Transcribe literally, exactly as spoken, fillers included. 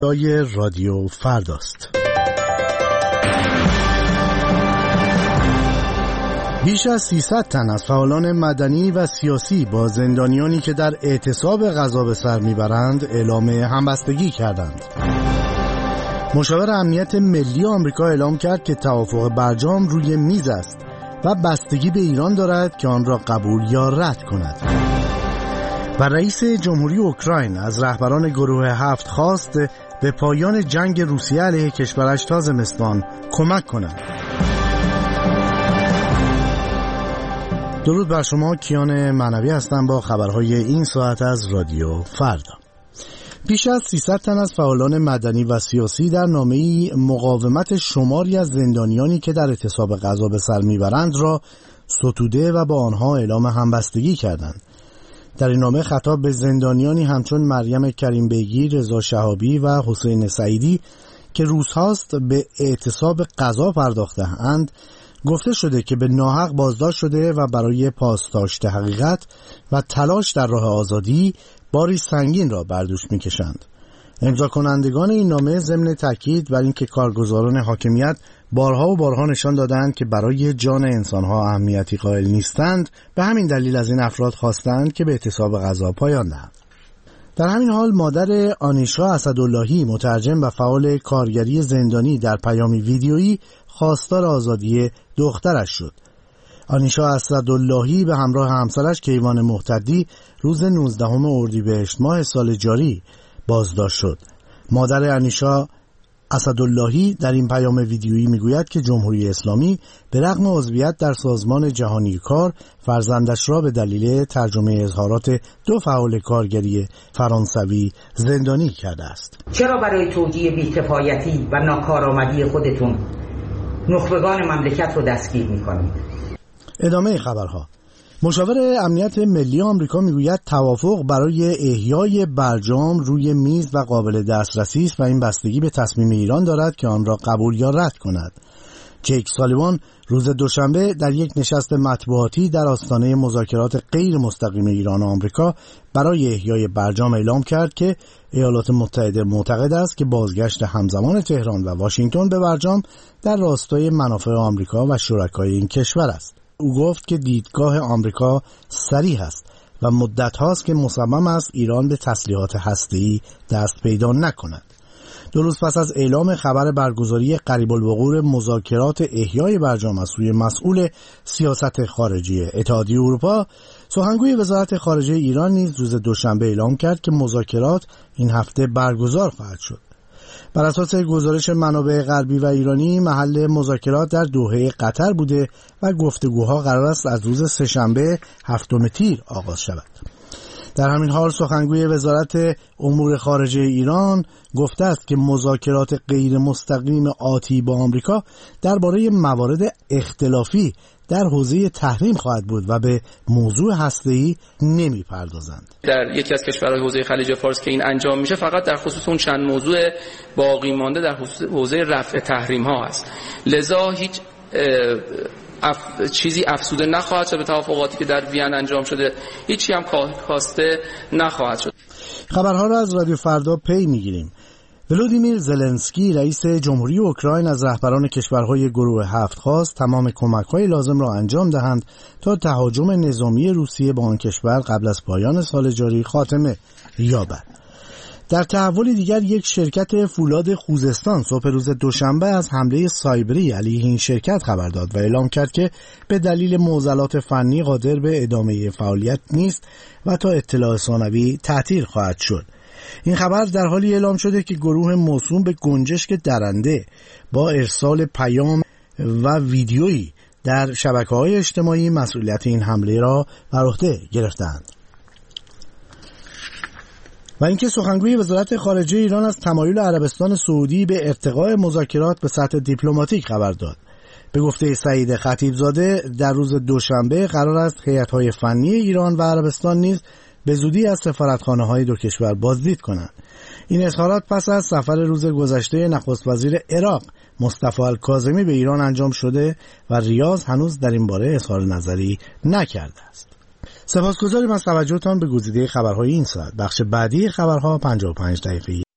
دای رادیو فرداست. بیش از سیصد تن از فعالان مدنی و سیاسی با زندانیانی که در اعتصاب غذا به سر میبرند اعلام همبستگی کردند. مشاور امنیت ملی آمریکا اعلام کرد که توافق برجام روی میز است و بستگی به ایران دارد که آن را قبول یا رد کند. و رئیس جمهوری اوکراین از رهبران گروه هفت خواست به پایان جنگ روسیه علیه کشورش تا زمستان کمک کنند. درود بر شما، کیان معنوی هستم با خبرهای این ساعت از رادیو فردا. بیش از سیصد تن از فعالان مدنی و سیاسی در نامه‌ای مقاومت شماری از زندانیانی که در اعتصاب غذا به سر میبرند را ستوده و با آنها اعلام همبستگی کردند. در این نامه خطاب به زندانیانی همچون مریم کریم بیگی، رضا شهابی و حسین سعیدی که روزهاست به اعتصاب غذا پرداخته‌اند گفته شده که به ناحق بازداشت شده و برای پاسداشت حقیقت و تلاش در راه آزادی باری سنگین را بر دوش می‌کشند. امضا کنندگان این نامه ضمن تاکید بر اینکه کارگزاران حاکمیت بارها و بارها نشان دادند که برای جان انسانها اهمیتی قائل نیستند، به همین دلیل از این افراد خواستند که به اعتصاب غذا پایان دهند. در همین حال مادر آنیشا اسداللهی، مترجم و فعال کارگری زندانی، در پیامی ویدیویی خواستار آزادی دخترش شد. آنیشا اسداللهی به همراه همسرش کیوان محتدی روز نوزدهم اردیبهشت ماه سال جاری بازداشت شد. مادر آنیشا اسداللهی در این پیام ویدیویی میگوید که جمهوری اسلامی به رغم عضویت در سازمان جهانی کار فرزندش را به دلیل ترجمه اظهارات دو فعال کارگری فرانسوی زندانی کرده است. چرا برای توجیه بی‌کفایتی و ناکارآمدی خودتون نخبگان مملکت رو دستگیر می‌کنید؟ ادامه خبرها. مشاور امنیت ملی آمریکا میگوید توافق برای احیای برجام روی میز و قابل دسترسی است و این بستگی به تصمیم ایران دارد که آن را قبول یا رد کند. جیک سالیوان روز دوشنبه در یک نشست مطبوعاتی در آستانه مذاکرات غیر مستقیم ایران و آمریکا برای احیای برجام اعلام کرد که ایالات متحده معتقد است که بازگشت همزمان تهران و واشنگتن به برجام در راستای منافع آمریکا و شرکای این کشور است. او گفت که دیدگاه آمریکا صریح است و مدت هاست که مصمم است ایران به تسلیحات هسته‌ای دست پیدا نکند. دو روز پس از اعلام خبر برگزاری قریب الوقوع مذاکرات احیای برجام از سوی مسئول سیاست خارجی اتحادیه اروپا، سخنگوی وزارت خارجه ایران نیز روز دوشنبه اعلام کرد که مذاکرات این هفته برگزار خواهد شد. بر اساس گزارش منابع غربی و ایرانی، محل مذاکرات در دوحه قطر بوده و گفتگوها قرار است از روز سه‌شنبه هفتم تیر آغاز شود. در همین حال سخنگوی وزارت امور خارجه ایران گفته است که مذاکرات غیر مستقیم آتی با آمریکا درباره موارد اختلافی در حوزه تحریم خواهد بود و به موضوع هسته‌ای نمی‌پردازند. در یکی از کشورهای حوزه خلیج فارس که این انجام میشه فقط در خصوص اون چند موضوع باقی مانده در حوزه رفع تحریم ها است. لذا هیچ اف... چیزی افزوده نخواهد شد به توافقاتی که در وین انجام شده، هیچی هم کاسته نخواهد شد. خبرها را از رادیو فردا پی میگیریم. ولودیمیر زلنسکی رئیس جمهوری اوکراین از رهبران کشورهای گروه هفت خواست تمام کمک‌های لازم را انجام دهند تا تهاجم نظامی روسیه به آن کشور قبل از پایان سال جاری خاتمه یابد. در تحول دیگر، یک شرکت فولاد خوزستان صبح روز دوشنبه از حمله سایبری علیه این شرکت خبر داد و اعلام کرد که به دلیل معضلات فنی قادر به ادامه فعالیت نیست و تا اطلاع ثانوی تعطیل خواهد شد. این خبر در حالی اعلام شده که گروه موسوم به گنجشک درنده با ارسال پیام و ویدیویی در شبکه‌های اجتماعی مسئولیت این حمله را بر عهده گرفتند. و اینکه سخنگوی وزارت خارجه ایران از تمایل عربستان سعودی به ارتقاء مذاکرات به سطح دیپلماتیک خبر داد. به گفته سعید خطیبزاده در روز دوشنبه قرار است هیئت‌های فنی ایران و عربستان نیز به زودی از سفارتخانه‌های دو کشور بازدید کنند. این اظهارات پس از سفر روز گذشته نخست وزیر عراق مصطفی الکاظمی به ایران انجام شده و ریاض هنوز در این باره اظهار نظری نکرده است. سپاسگزاریم از توجهتان به گزیده خبرهای این ساعت. بخش بعدی خبرها پنجاه و پنج دقیقه‌ای